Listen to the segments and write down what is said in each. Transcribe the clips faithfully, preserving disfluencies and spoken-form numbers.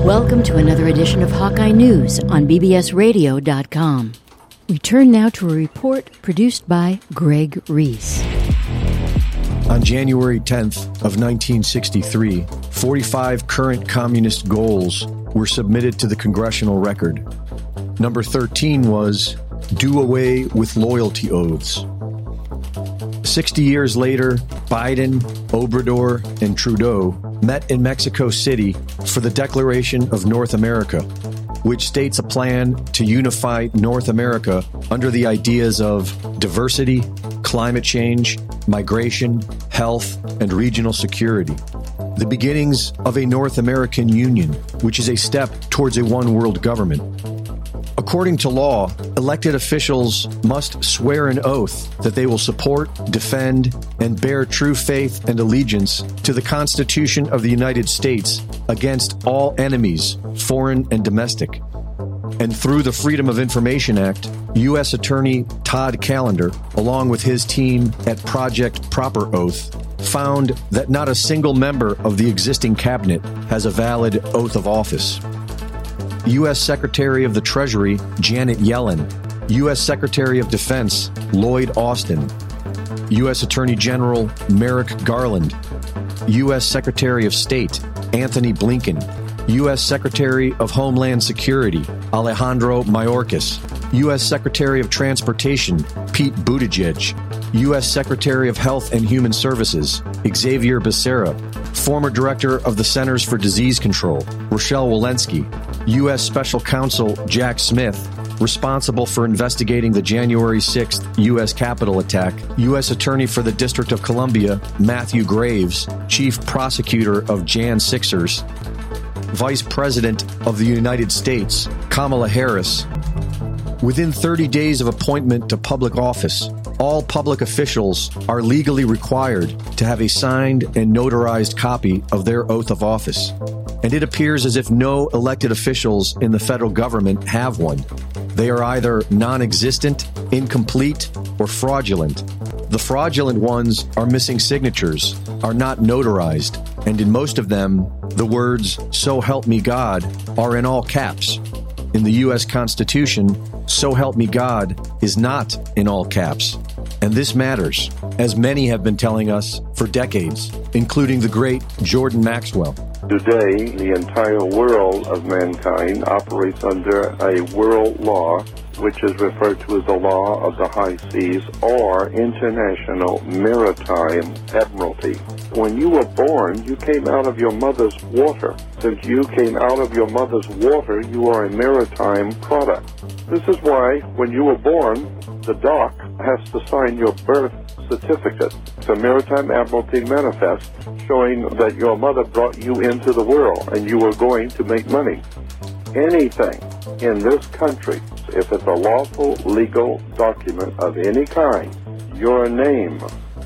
Welcome to another edition of Hawkeye News on B B S radio dot com. We turn now to a report produced by Greg Reese. On January tenth of nineteen sixty-three, forty-five current communist goals were submitted to the congressional record. Number thirteen was, do away with loyalty oaths. Sixty years later, Biden, Obrador, and Trudeau met in Mexico City for the Declaration of North America, which states a plan to unify North America under the ideas of diversity, climate change, migration, health, and regional security. The beginnings of a North American Union, which is a step towards a one-world government. According to law, elected officials must swear an oath that they will support, defend, and bear true faith and allegiance to the Constitution of the United States against all enemies, foreign and domestic. And through the Freedom of Information Act, U S Attorney Todd Callender, along with his team at Project Proper Oath, found that not a single member of the existing cabinet has a valid oath of office. U S Secretary of the Treasury Janet Yellen, U S Secretary of Defense Lloyd Austin, U S Attorney General Merrick Garland, U S Secretary of State Anthony Blinken, U S Secretary of Homeland Security Alejandro Mayorkas, U S Secretary of Transportation Pete Buttigieg, U S Secretary of Health and Human Services Xavier Becerra, former Director of the Centers for Disease Control Rochelle Walensky, U S Special Counsel Jack Smith, responsible for investigating the January sixth U S Capitol attack, U S Attorney for the District of Columbia Matthew Graves, Chief Prosecutor of Jan Sixers, Vice President of the United States Kamala Harris. Within thirty days of appointment to public office, all public officials are legally required to have a signed and notarized copy of their oath of office. And it appears as if no elected officials in the federal government have one. They are either non-existent, incomplete, or fraudulent. The fraudulent ones are missing signatures, are not notarized, and in most of them, the words, "So help me God," are in all caps. In the U S Constitution, "So help me God" is not in all caps. And this matters, as many have been telling us for decades, including the great Jordan Maxwell. Today, the entire world of mankind operates under a world law, which is referred to as the law of the high seas or international maritime admiralty. When you were born, you came out of your mother's water. Since you came out of your mother's water, you are a maritime product. This is why, when you were born, the dock has to sign your birth certificate. It's a maritime admiralty manifest showing that your mother brought you into the world and you were going to make money. Anything in this country, if it's a lawful legal document of any kind, your name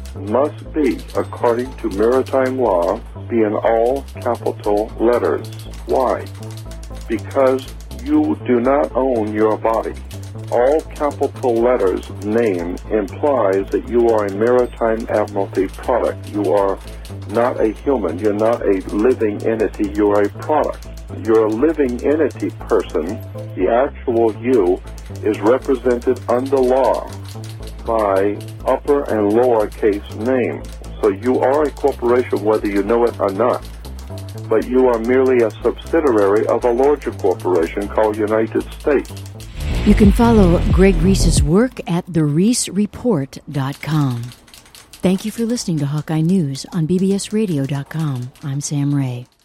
must be, according to maritime law, be in all capital letters. Why? Because you do not own your body. All capital letters name implies that you are a maritime admiralty product. You are not a human. You're not a living entity. You're a product. You're a living entity person. The actual you is represented under law by upper and lowercase name. So you are a corporation whether you know it or not. But you are merely a subsidiary of a larger corporation called United States. You can follow Greg Reese's work at the reese report dot com. Thank you for listening to Hawkeye News on B B S radio dot com. I'm Sam Ray.